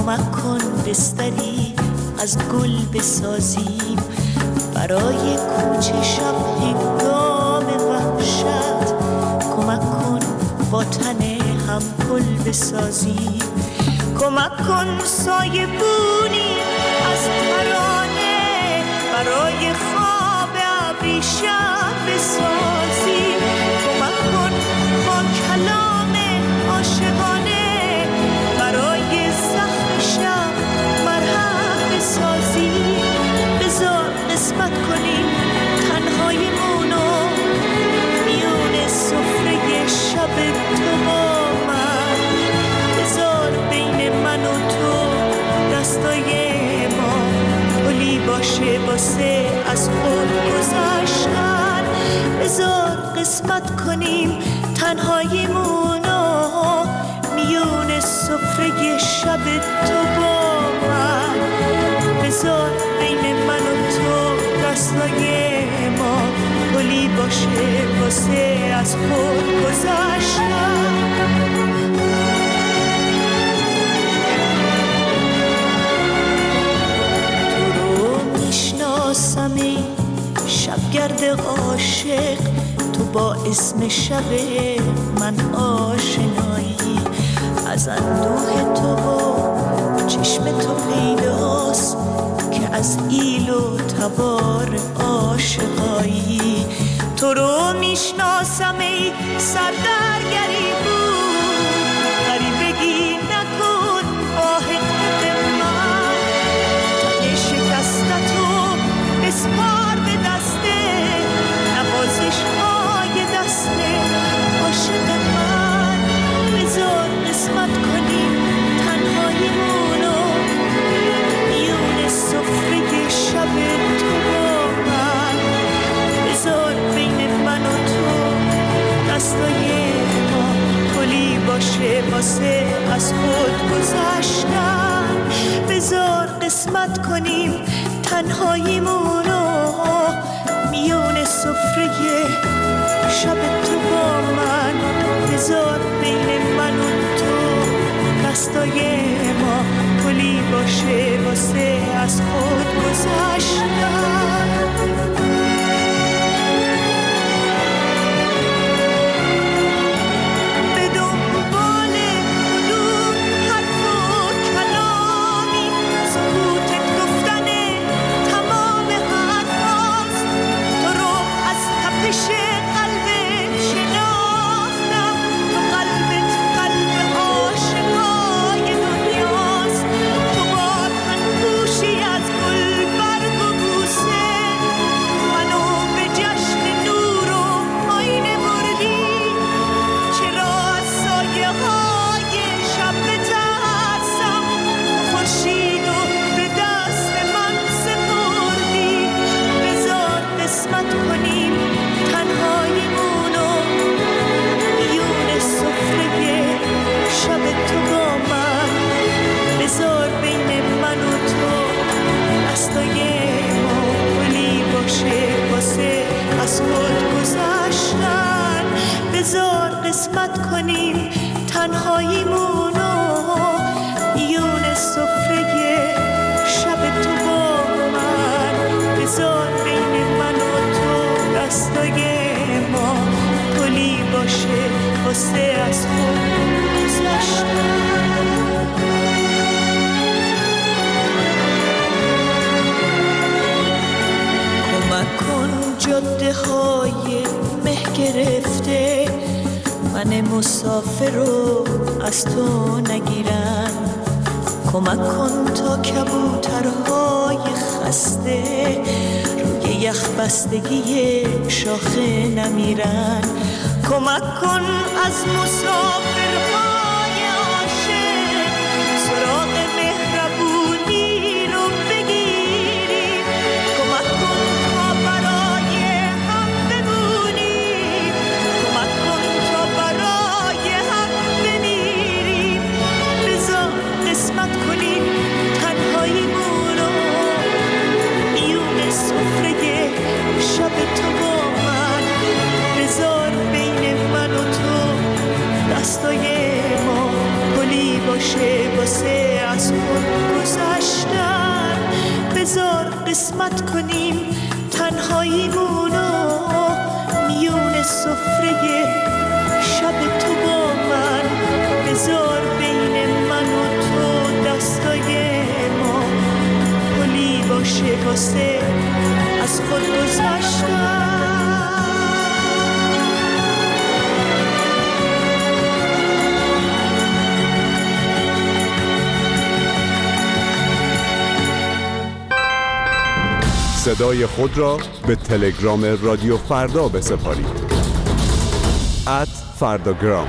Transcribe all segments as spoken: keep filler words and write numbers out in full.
کمک کن بستری از گل بسازیم برای کوچه شب هنگام وحشت. کمک کن با تن هم گل بسازیم. کمک کن سایه بونی از ترانه برای خواب ابریشم بسازیم. کمک کن با کلام عاشقانه برای زخم شب مرهم بسازیم. بذار قسمت کنیم تنهاییمونو میون سفره شب تو با من. بذار بین من و تو دستای ما پلی باشه واسه از خود گذشتن. بذار قسمت کنیم تنهاییمونو میون سفره شب تو با من. بذار بین من و تو دستای ما پلی باشه واسه از خود گذشتن. ای شبگرد عاشق تو با اسم شب من آشنایی. از اندوه تو با چشم تو پیداست که از ایل و تبار عاشقایی. تو رو میشناسم ای سردرگری بود غریبگی نکن آه من. تن شکستتو بسپار به دسته نوازش های دسته عاشق من. بذار قسمت کنیم تنهاییمونو میون سفره شب تو با من. بذار بین من و تو دستای ما پلی باشه واسه از خود گذشتن. بذار قسمت کنیم تنهاییمونو میون سفره شب تو با من. بذار بین من و تو دستای ما پلی باشه واسه از خود گذشتن. از خود گذشتن. بذار قسمت کنیم تنهاییمونو میون سفره شب تو با من. بذار بین من و تو دستای ما پلی باشه واسه از خود گذشتن. کمک کن جاده های مه گرفته من مسافر رو از تو نگیرن. کمک کن تا کبوترهای خسته روی یخ بستگی شاخه نمیرن. کمک کن از مسافرهای عاشق سراغ مهربونی رو بگیریم. کمک کن تا برای هم بمونیم. کمک کن تا برای هم بمیریم. بذار قسمت کنیم تنهاییمون رو میون سفره شب تو با من. بذار بین من و تو دستای قسمت کنیم تنهاییمونو، میون سفره شب تو با من، بذار بین من و تو دستای ما پلی باشه واسه از خود گذشتن. صدای خود را به تلگرام رادیو فردا بسپارید. ات فرداگرام.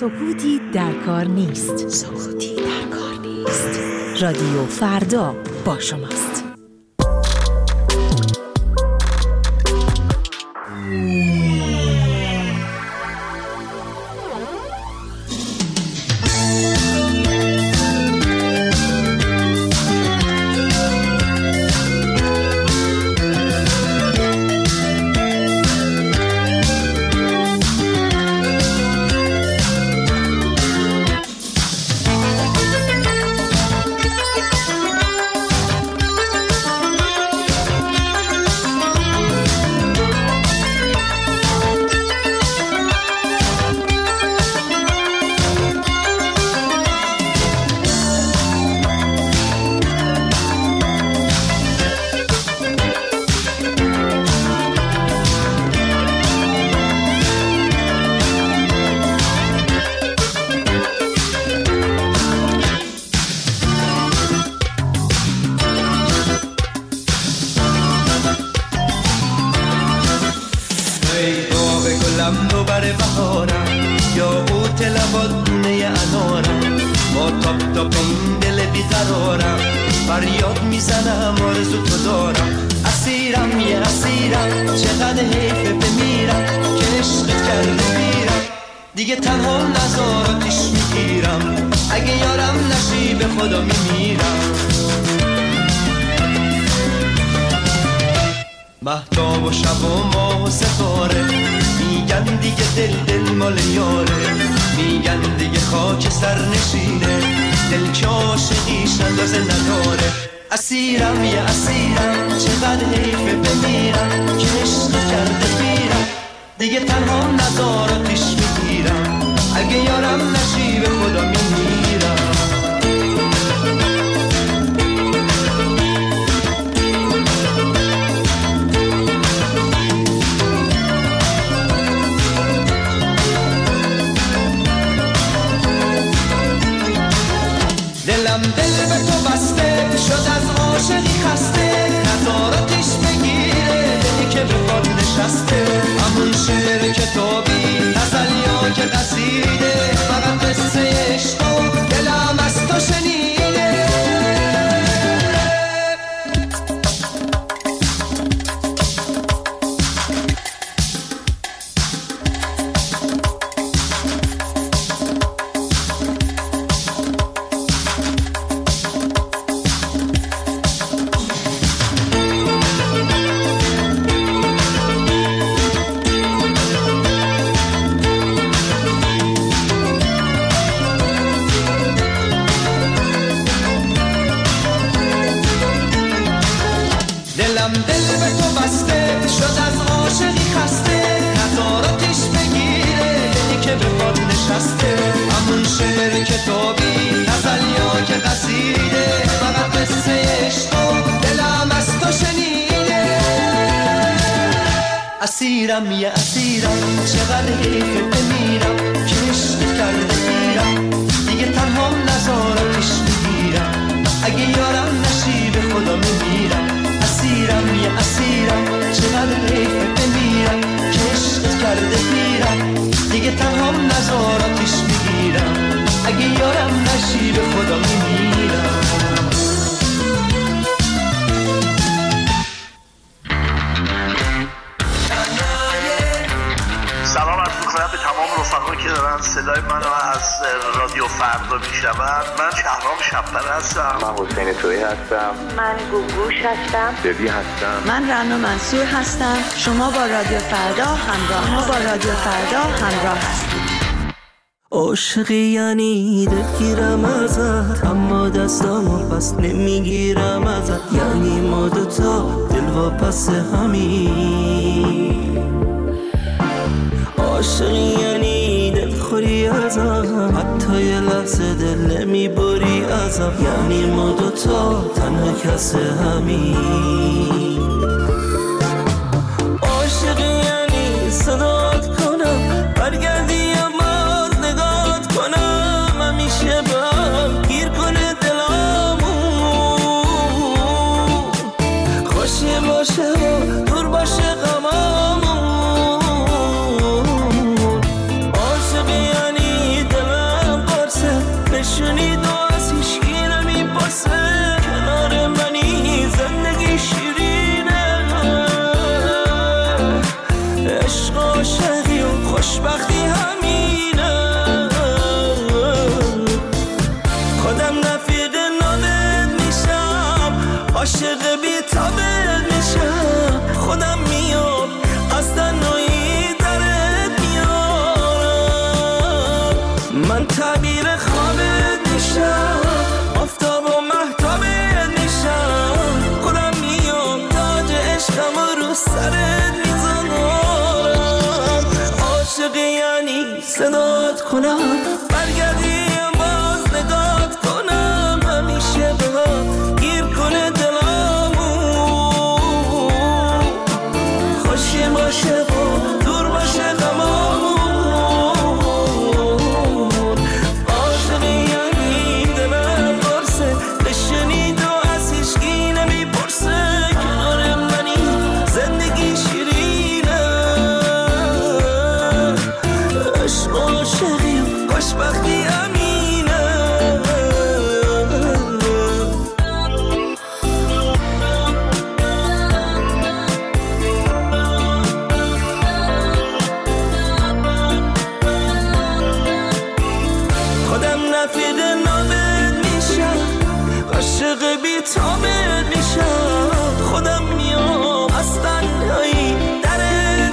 سکوتی در کار نیست. سکوتی در کار نیست. رادیو فردا با شماست. دیگه تنها نزاراتش میگیرم، اگه یارم نشی به خدا میمیرم. مهتاب و شب و ماه و ستاره میگن دیگه دل دل مال یاره، میگن دیگه خاک سر نشینه، دل که عاشقیش اندازه نداره. اسیرم یه اسیرم، چقدر حیفه بمیرم که عشق کرده میرم، دیگه تنها نزاراتش میگیرم، اگه یارم نشی به خدا میمیرم. دلم دل به تو بسته شد، از عاشقی خسته، نزاراتش بگیره، دلی که به خود نشسته. همون شعر کتابی غزلیا که قصیده، فقط قصه عشق و دلم از تو شنیده. دلم دل به تو بسته شد، از عاشقی خسته، نزاراتش بگیره، دلی که به خود نشسته. همون شعر کتابی غزلیا که قصیده، فقط قصه عشق و دلم از تو شنیده. اسیرم یه اسیرم، چقدر حیفه بمیرم که عشق کرده میرم، دیگه تنها نزاراتش میگیرم، اگه یارم نشی به خدا میمیرم. اسیرم یه اسیرم، چقدر حیفه بمیرم که عشق کرده میرم، دیگه تنها نزاراتش میگیرم، اگه یارم نشی به خدا میمیرم. سلام عرض می‌کنم به تمام رفقایی که دارن صدای منو از رادیو فردا میشنون. من شهرام شب‌پر هستم. من حسین تویی هستم. من گوگوش هستم. دبی هستم. من رنا منصور هستم. شما با رادیو فردا همراه ما با رادیو فردا همراه هستید. عاشقی یعنی دلگیرم ازت، اما دستامو پس نمیگیرم ازت، یعنی ما دوتا دل و پس همین. عاشقی یعنی دلخوری ازم، حتی یه لحظه دل نمیبری ازم، یعنی ما دوتا تنها کس همین. عاشقی یعنی صدات کنم برگردی اما نگات کنم، همیشه به هم گیر کنه دلامون، خوشی باشه و دور باشه غمامون. عاشقی یعنی دل خودم رفیق نامت میشم، عاشق بی تابت میشم، خودم میام از تنهایی درت میارم. من تعبیر خوابت میشم، آفتاب و مهتابت میشم، خودم میام تاج عشقم رو سرت میذارم. عاشق یعنی صدات کنم، برگردی باز نگات کنم، همیشه بهم گیر کنه دلامو، خوشی باشه و دور باشه غمامون. عاشق یعنی دلم برسه بشنید و از هیچکی نمیپرسه، کنار منی زندگی شیرینه، عشق و عاشقی و خوشبختی امینه. خودم رفیق نامت میشم، عاشق بی تابت میشم، خودم میام از تنهایی درت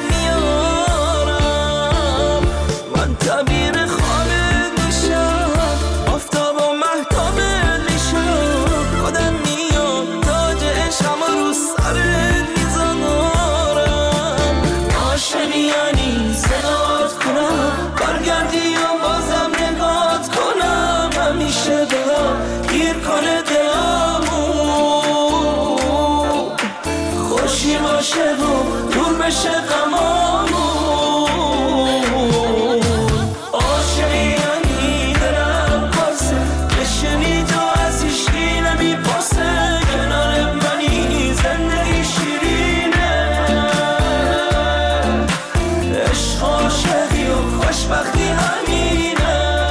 میارم. من تعبیر خوابت میشم، آفتاب و مهتابت میشم، خودم میام تاج عشقم رو سرت میذارم. عاشق یعنی صدات کنم، برگردی و بازم نگات کنم، همیشه دلم گیر کنه دلمو، خوشی باشه و دور بشه غمامون. عاشق یعنی دلم پرسه بشنید و از هیچکی نمیپرسه، کنار منی زندگی شیرینه، عشق و عاشقی و خوشبختی همینه.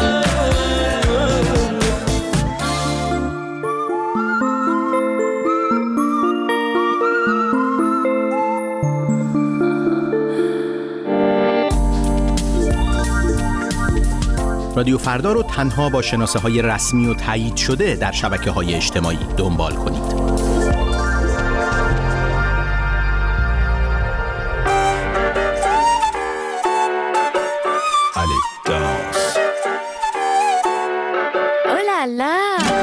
رادیو فردا رو تنها با شناسه های رسمی و تایید شده در شبکه های اجتماعی دنبال کنید. Hola, la.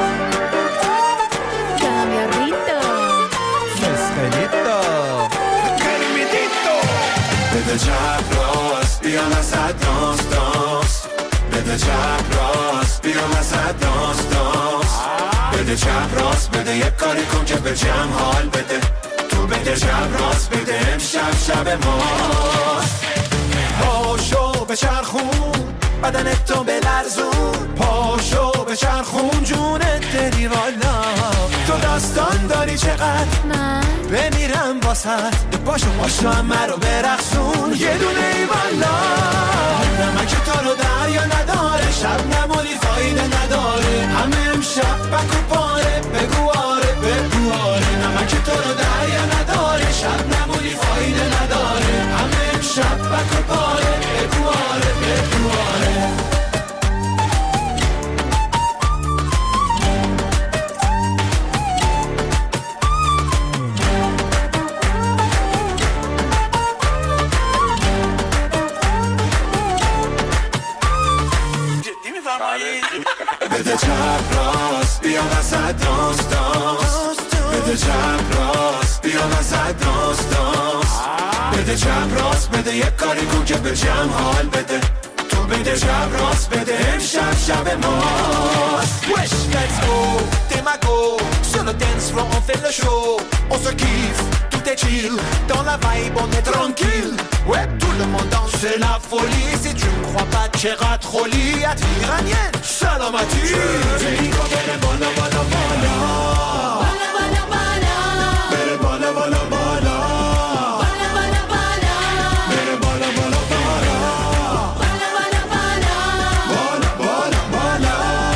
Cambiarrito. Mescalito. Carimidito. بده جب راست بیا وسط دانس دانس، بده جب راست بیا وسط دانس دانس، بده جب راست بده یک کاری کن که به جمع حال بده، تو بده جب راست بده امشب شب ماست. پاشو بچرخون بدنتو بلرزون، پاشو بچرخون جونت دلی والا، تو داستان داری چقدر من بمیرم واسد، پاشو پاشو همه رو برقصون یه دونه ای والا. نمک تو رو دریا نداره، شب نمولی فایده نداره، همه امشب بکو پاره بگو آره بگو آره. نمک تو رو دریا نداره، شب نمولی فایده نداره، همه امشب بکو پاره بگو آره بگو آره. بده جب راست بیا وسط دانس دانس، بده جب راست بیا وسط دانس دانس، بده جب راست بده یک کاری کن که به جمع حال بده، تو بده جب راست بده امشب شب ماست. Wesh, let's go, t'es ma go. Sur le dance floor on fait le show. On se kiffe, tout est chill. Dans la vibe on est tranquille. Ouais, tout le monde danse, c'est la folie. Si tu me crois pas, tchera troli. At iranienne, salamati. Je digo que le bola bola bola. Bala, bala, bala. Bere bola bola bola. Bala, bala, bala. Bere bola bola bola. Bala, bala, bala. Bola bola bola.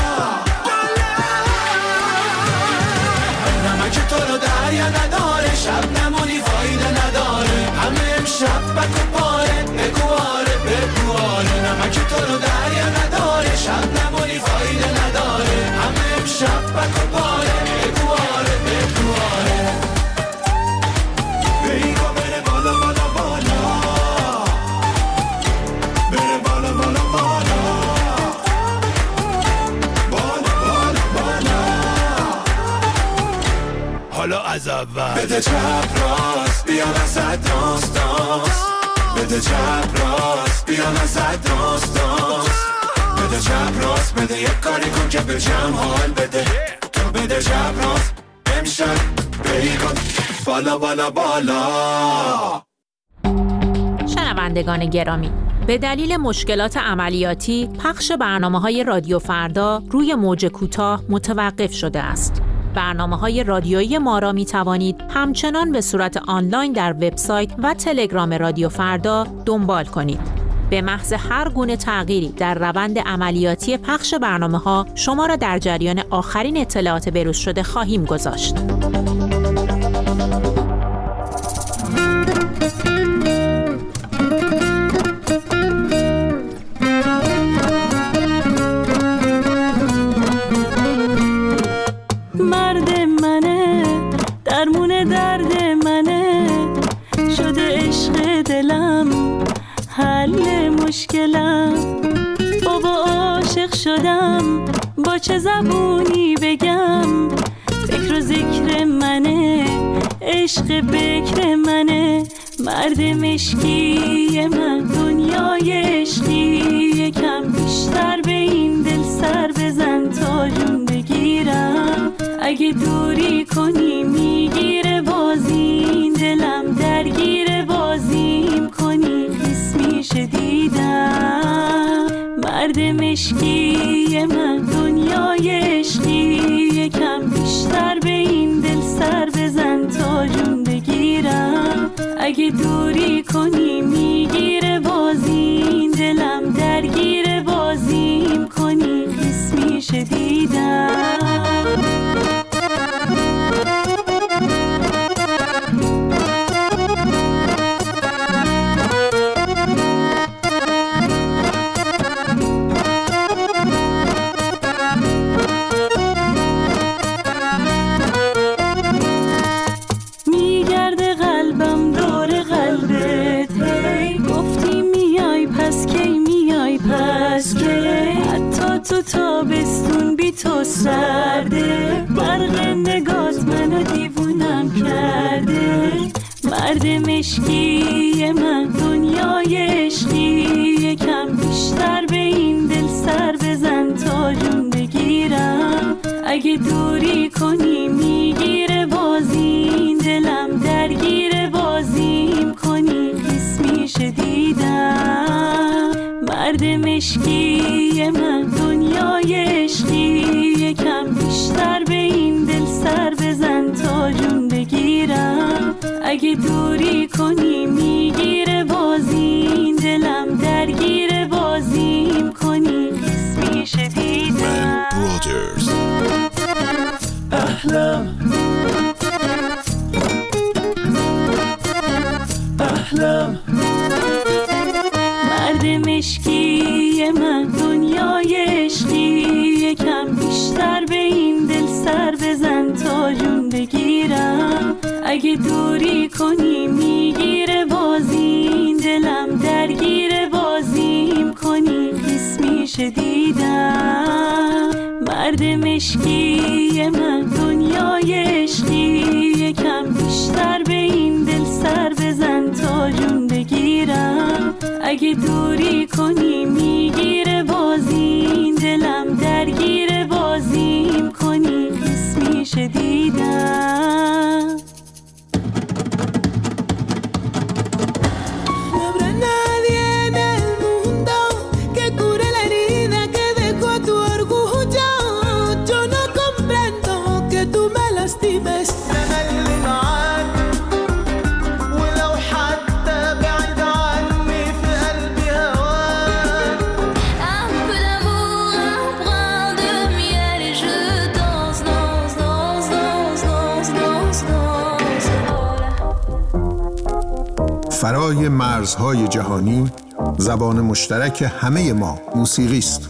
نمک تو رو دریا نداره، شب نمونی فایده نداره، همه امشب بکو پاره بگو آره بگو آره. نمک تو رو دریا نداره، شب نمونی فایده نداره، همه حالا از اول. بده چپ راست بیا وسط دانس دانس، بده چپ راست بیا وسط دانس دانس، بده چپ راست بده یک کاری کن که به جمع حال بده. تو بده چپ راست امشب بری کن بالا بالا بالا. شنوندگان گرامی، به دلیل مشکلات عملیاتی پخش برنامه‌های رادیو فردا روی موج کوتاه متوقف شده است. برنامه‌های رادیویی ما را می‌توانید همچنان به صورت آنلاین در وبسایت و تلگرام رادیو فردا دنبال کنید. به محض هر گونه تغییری در روند عملیاتی پخش برنامه‌ها شما را در جریان آخرین اطلاعات بروز شده خواهیم گذاشت. شدم با چه زبونی بگم، فکر و ذکر منه، عشق بکر منه، مرد مشکی من، دنیای عشقی. یکم بیشتر به این دل سر بزن تا جون بگیرم، اگه دوری کنی میگیره بازی، دلم درگیر بازیم کنی خیس میشه دیدم. مرد مشکی من، دنیای عشقی. یکم بیشتر به این دل سر بزن تا جون بگیرم، اگه دوری کنی میگیره بازی، دلم درگیر بازیم کنی خیس میشه دیدم. تو تابستون بی تو سرده، برق نگات منو دیوونم کرده. مرد مشکی من، دنیای عشقی. یکم بیشتر به این دل سر بزن تا جون بگیرم، اگه دوری کنی میگیره بازی، دلم درگیر بازیم کنی خیس میشه دیدم. مرد مشکی من، دنیای عشقی. یکم بیشتر به این دل سر بزن تا جون بگیرم، اگه دوری کنی میگیره بازی، دلم درگیر بازیم کنی خیس میشه دیدم. احلام احلام مرد مشکی من، دنیای عشقی. یکم بیشتر به این دل سر بزن تا جون بگیرم، اگه دوری کنی میگیره بازی، دلم درگیر بازیم کنی خیس میشه دیدم. مرد مشکی من، دنیای عشقی. یکم بیشتر به این دل سر بزن تا جون بگیرم، اگه دوری کنی میگیره بازی، دلم درگیر بازیم کنی خیس میشه دیدم. فرای مرزهای جهانی، زبان مشترک همه ما موسیقی است.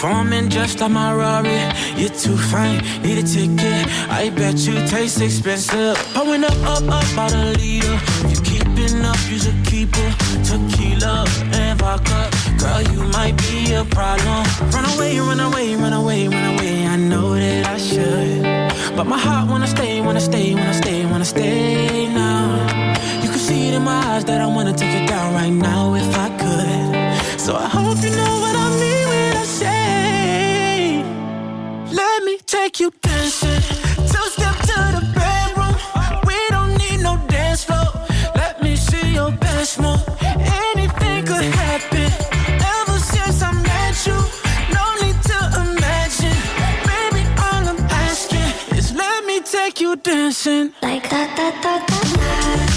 performing just like my Rari. You're too fine, need a ticket. I bet you taste expensive. Pouring up, up, up, out a leader. If you keeping up, you's a keeper. Tequila and vodka, girl, you might be a problem. Run away, run away, run away, run away. I know that I should, but my heart wanna stay, wanna stay, wanna stay, wanna stay now. You can see it in my eyes that I wanna take it down right now if I could. So I hope you know what I mean when I say, let me take you dancing. Two step to the bedroom. We don't need no dance floor. Let me see your best move. Anything could happen. Ever since I met you, no need to imagine. Baby, all I'm asking is let me take you dancing. Like that, that, that, that, that.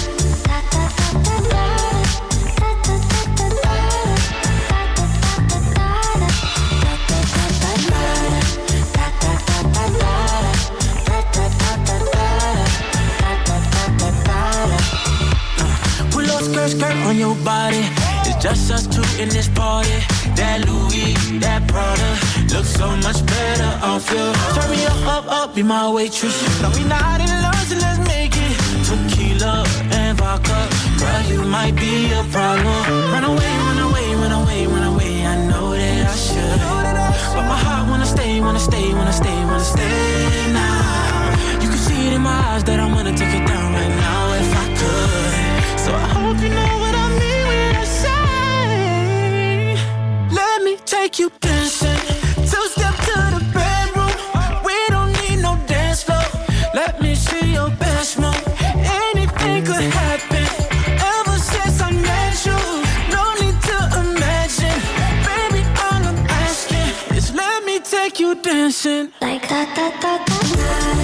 Skirt, skirt on your body. It's just us two in this party. That Louis, that Prada looks so much better off you. Turn me up, up, up, be my waitress. No, we not in love, so let's make it. Tequila and vodka, girl, you might be a problem. Run away, run away, run away, run away. I know that I should, but my heart wanna stay, wanna stay, wanna stay, wanna stay now. You can see it in my eyes that I wanna take it down right now if I could. So I hope you know what I mean when I say, let me take you dancing. Two step to the bedroom. We don't need no dance floor. Let me see your best move. Anything could happen. Ever since I met you, no need to imagine. Baby, all I'm asking is let me take you dancing. Like that, that, that, that, that.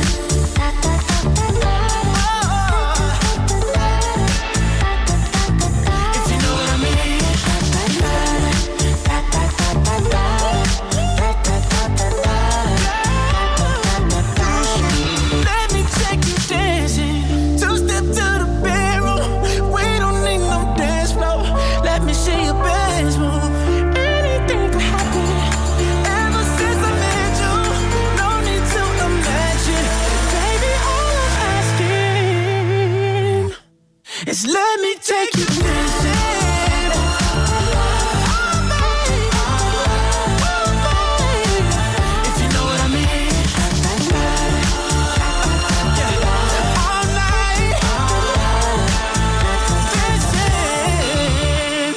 It's let me take you dancing. If you know what I mean. All night dancing.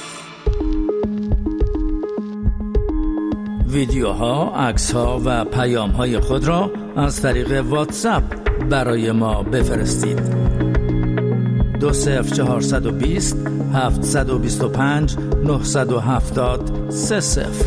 ویدیوها، عکس‌ها و پیام‌های خود را از طریق واتساپ برای ما بفرستید. دو صفر چهارصد و بیست هفتصد و بیست و پنج نهصد و هفتاد سه صفر.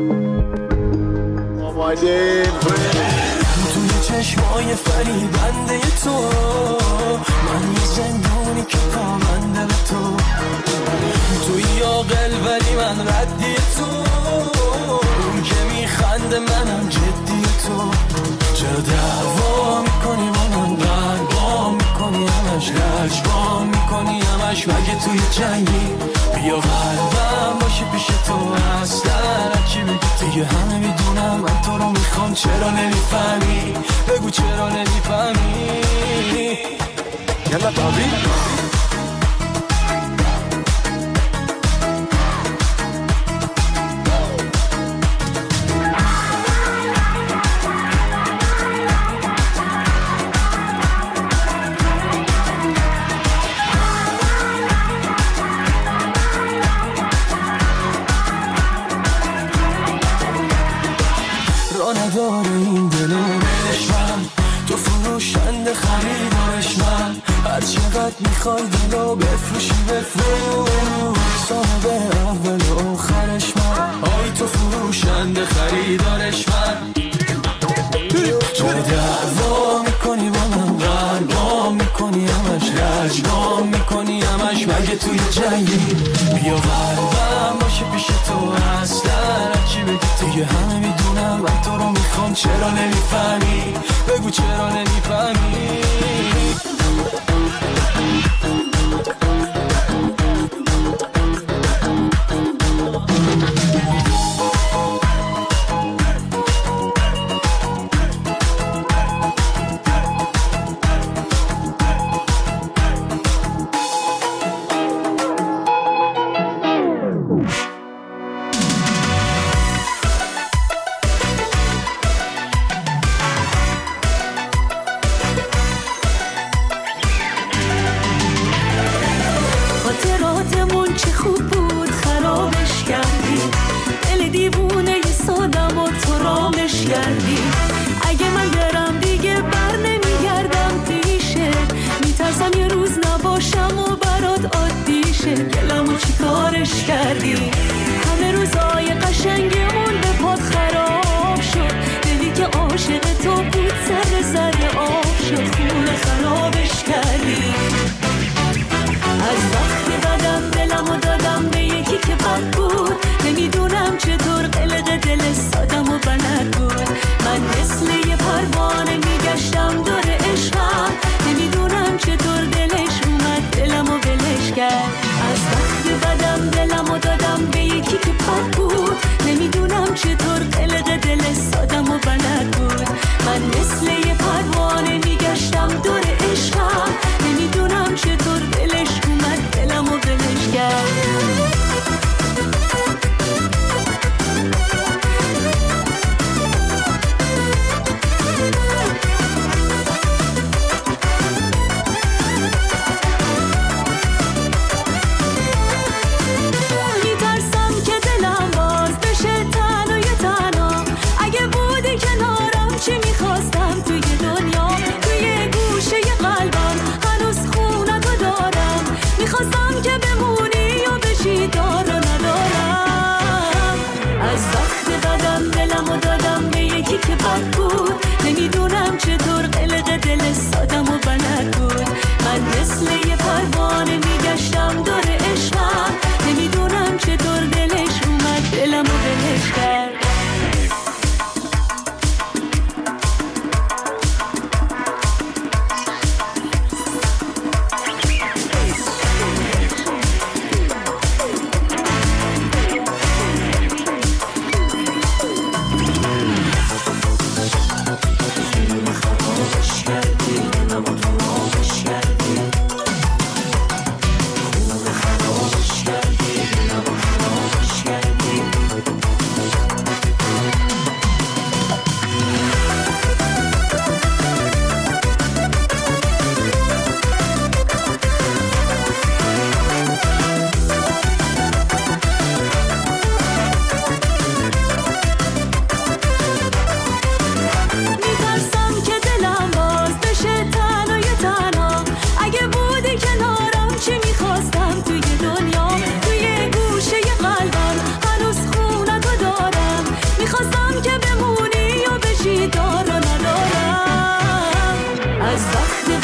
توی چشمای فریبنده تو من یه زندانی که پابنده به تو. توی عاقل ولی من ردی تو. اون که میخنده منم جدی تو. چرا دعوا میکنی با من قلبا میکنی همش لجبا میکنی همش مگه توی جنگی بیا قلبم باشه پیش تو اصلا چی بگی دیگه همه میدونم من تو رو میخوام چرا نمیفهمی بگو چرا نمیفهمی یلا بابی نداره این دل بهش من تو فروشنده خریدارش من هر چقدر میخوای دلو بفروشی بفروش صاحب اول و آخرش من آی تو فروشنده خریدارش من تو دعوا میکنی با من قلبا میکنی همش لجبا میکنی همش مگه توی جنگی بیا قلبم باشه پیش تو اصلا چی بگی دیگه همه میدونم من تو رو میخوام چرا نمیفهمی بگو چرا نمیفهمی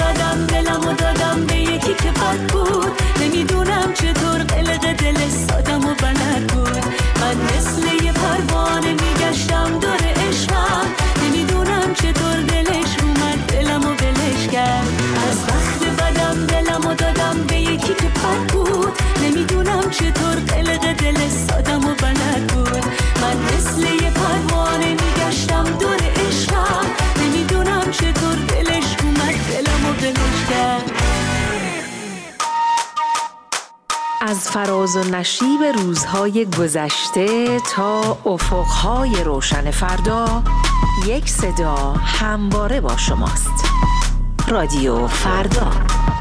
دادم دلمو دادم به یکی که بد بود، نمیدونم چطور قلق دل سادم و بلد بود. من مثل یه پروانه میگشتم دور عشقم، نمیدونم چطور دلش اومد دلمو بلش کرد. از وقت بدم دلمو دادم به یکی که بد بود، نمیدونم چطور قلق دل سادم و بلد بود. من مثل یه پروانه میگشتم دور عشقم، نمیدونم چطور دلش اومد دلمو بلش کرد. از فراز و نشیب روزهای گذشته تا افقهای روشن فردا، یک صدا همواره با شماست. رادیو فردا.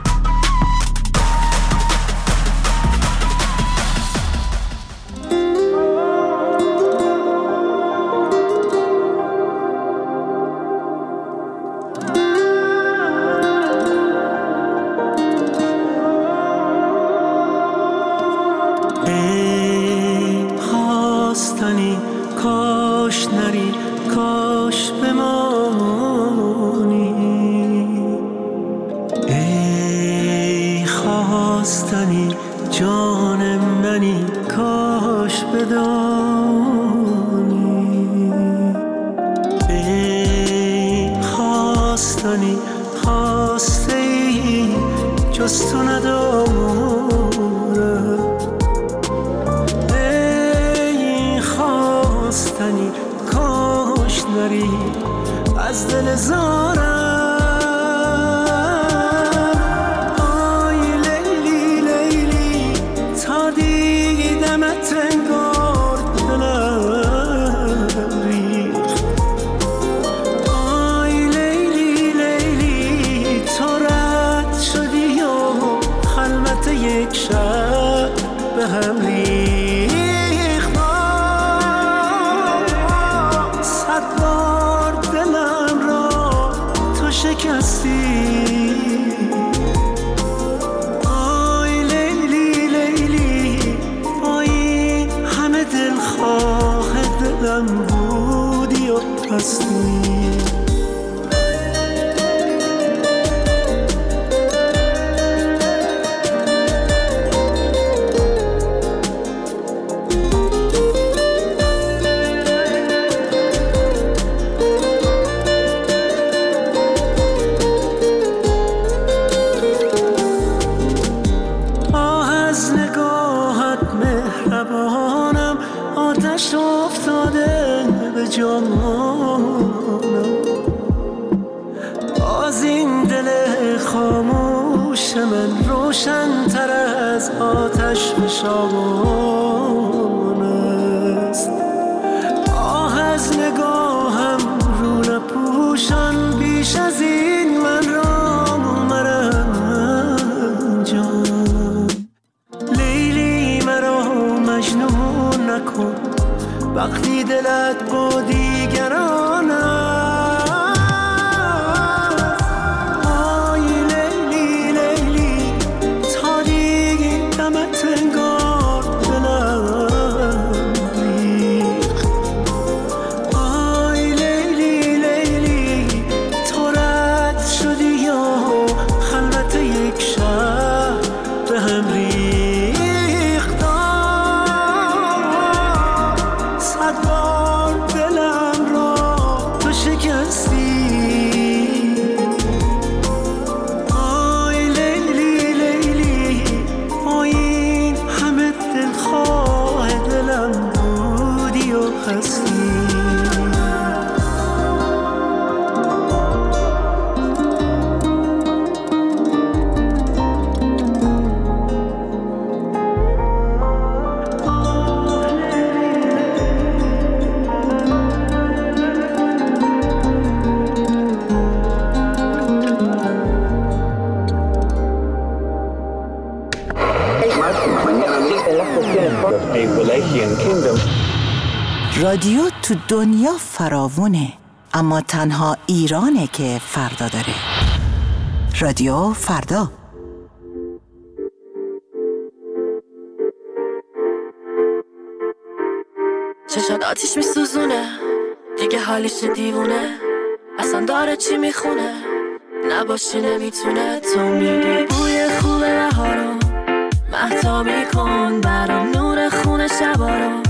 وقتی دلت با دیگران است، آی لیلی لیلی تا دیگه دمت انگار دلم ریخت. آی لیلی لیلی تو رد شدی یا خلوت یک شب به هم ریخت. رادیو تو دنیا فراوونه، اما تنها ایرانه که فردا داره. رادیو فردا. چشات آتیش میسوزونه، دیگه حالیش دیوونه، اصلا داره چی میخونه، نباشی نمیتونه. تو میدی بوی خوب بهارو، مهتابی کن برام نور خون شبارو.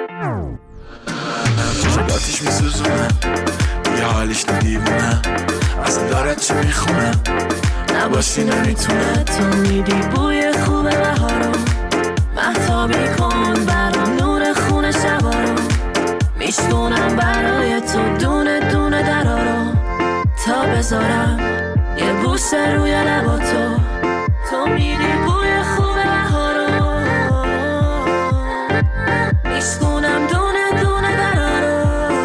چشم آتیش میسوزونه، یه حالیش دیوونه، اصلا داره چی میخونه. نباشی نمیتونه. تو میدی بوی خوب بهارو، مهتابی کن برام نور خون شبارو. میشکنم برای تو دونه دونه درارو، تا بذارم یه بوسه روی لبا تو. تو میدی بوی خوب بهارو، میشکنم دونه دونه درارو.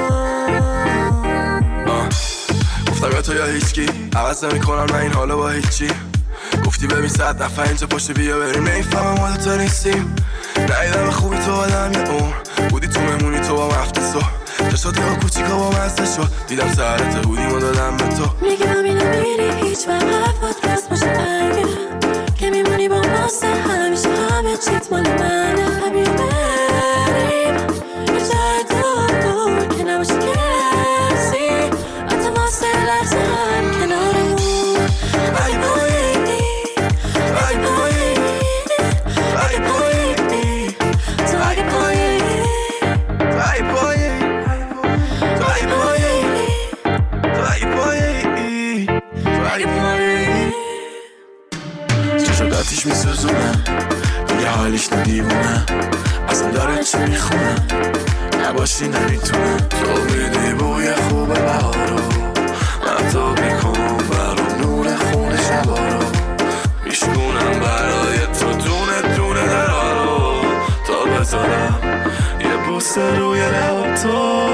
گفتم یا تو یا هیچکی، عوض نمی کنم نه این حالا با هیچی. گفتی ببین صد دفعه اینجا پشت بیا بریم، نمیفهمم ما دوتا نیستیم. ندیدم خوبی تو آدم یه اون بودی، تو ممونی تو با مفتسو چشات یا کوچیکا با مزده شد. دیدم سرت بودیم و دادم به تو. میگم اینو میری هیچ وقت حرفات راست باشه اگه که میمونی با ماسه همیشه همه چیت مال منه. بیا بریم یه جای دور که نباشه کسی، حتی واسه لحظه هم کنارمون. ای بایی ای بایی ای بایی تو اگه پایی ای بایی تو ای بایی تو ای بایی تو ای بایی. چشم آتیش میسوزونه، یه حالیش دیوونه، اصلا داره چی میخونه. نباشی نمیتونه. تو میدی بوی خوب بهارو، مهتابی کن برام نور خون شبارو. میشکنم برای تو دونه دونه درارو، تا بذارم یه بوسه روی لب تو.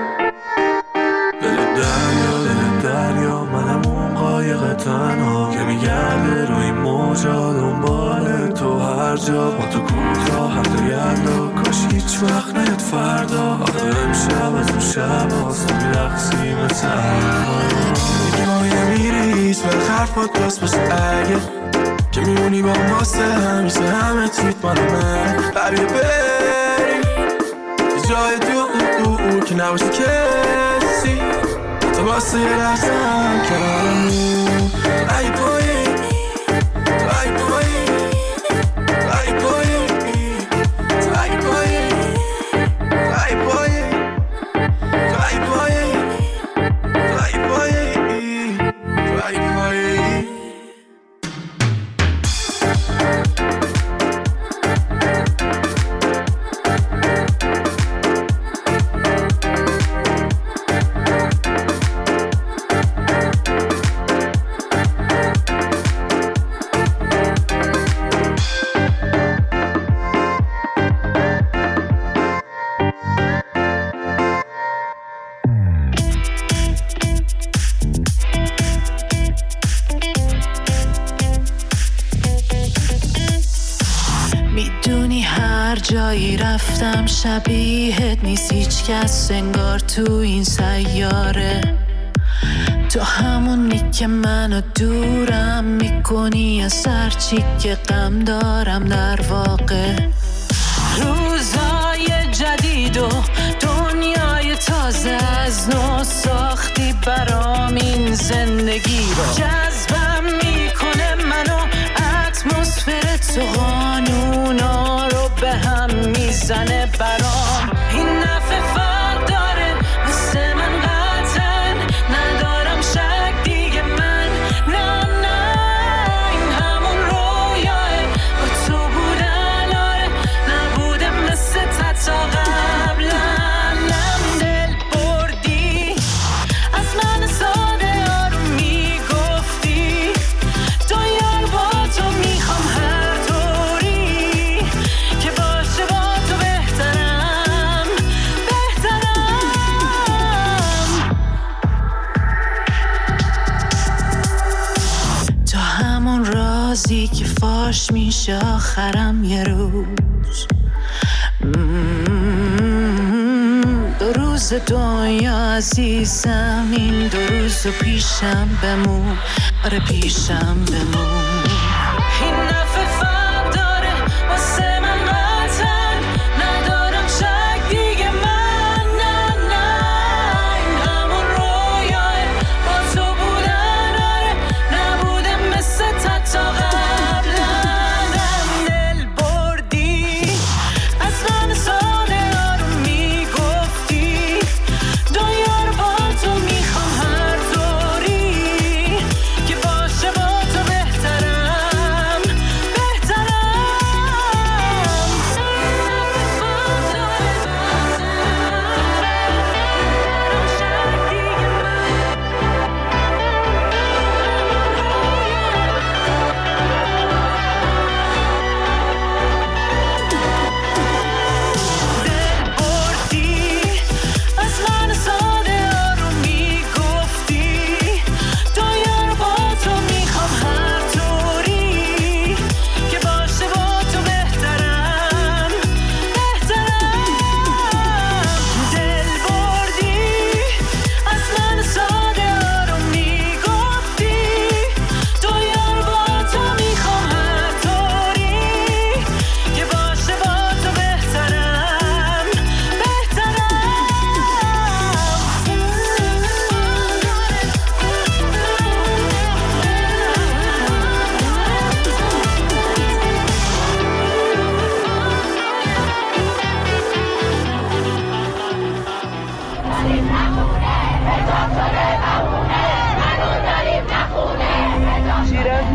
دل دریا دل دریا منم اون قایق تنها که میگرده روی موجا دنبال تو هر جا. با تو کوتاه هم تو یلا کاش هیچ وقت نیاد فردا. آخه امشب از اون شب هاست میرقصی مثل میگی ما نمیری هیچ وقت حرفات راست باشه اگه که میمونی با ماسه همیشه همه چیت مال من. بیا بریم یه جای دور که نباشه کسی، تو واسه یه لحظه هم کنارمون. ای بایی تو ای بایی ای بایی تو ای بایی تو ای بایی تو ای بایی تو ای بایی تو ای بایی. جایی رفتم شبیهت نیست هیچ کس انگار تو این سیاره. تو همونی که منو دورم میکنی از هرچی که غم دارم. در واقع روزای جدید و دنیای تازه از نو ساختی برام این زندگی رو. جذبم میکنه منو اتمسفر تو، قانونا رو به هم میزنه برام. این نفع فرق داره مثل من قطعا، ندارم شک دیگه من. نه نه این همون رویاه با تو بودن، آره نبوده مثل تا قبلا. نم دل بردی از من ساده آروم میگفتی، دنیا رو با تو میخوام هر طوری که باشه با تو بهترم بهترم. تو همون رازی که فاش میشه آخرم یه روز. دو روز دنیا عزیزم، این دو روز پیشم بمون، آره پیشم بمون. این نفع فرق داره واسه من قطعا، ندارم شک دیگه من. نه نه این همون رویاه با تو بودن، آره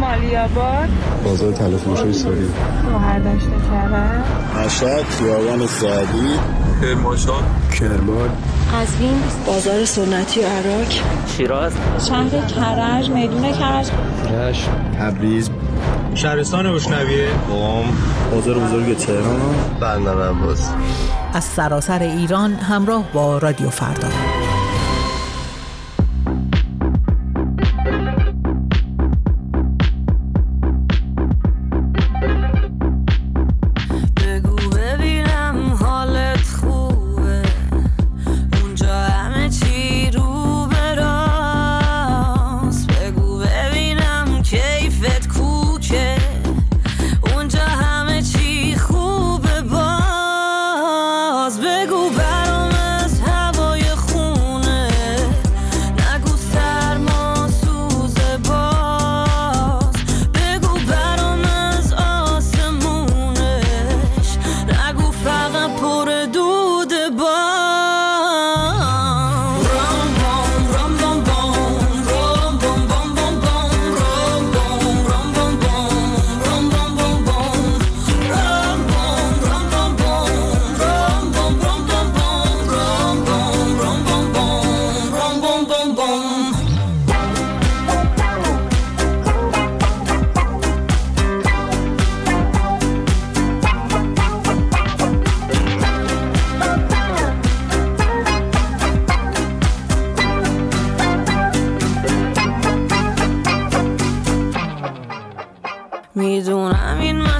مالیاباد، بازار طلافروشی ساری، شهردشت کرج، مشهد، خیابان سعدی، کرمانشاه، کرمان، قزوین، بازار سنتی عراق، شیراز، شهر کرج، میدون کرج، رشت، تبریز، شهرستان گشنویه، قم، بازار بزرگ تهران، بندر عباس. از سراسر ایران همراه با رادیو فردا. میدونم این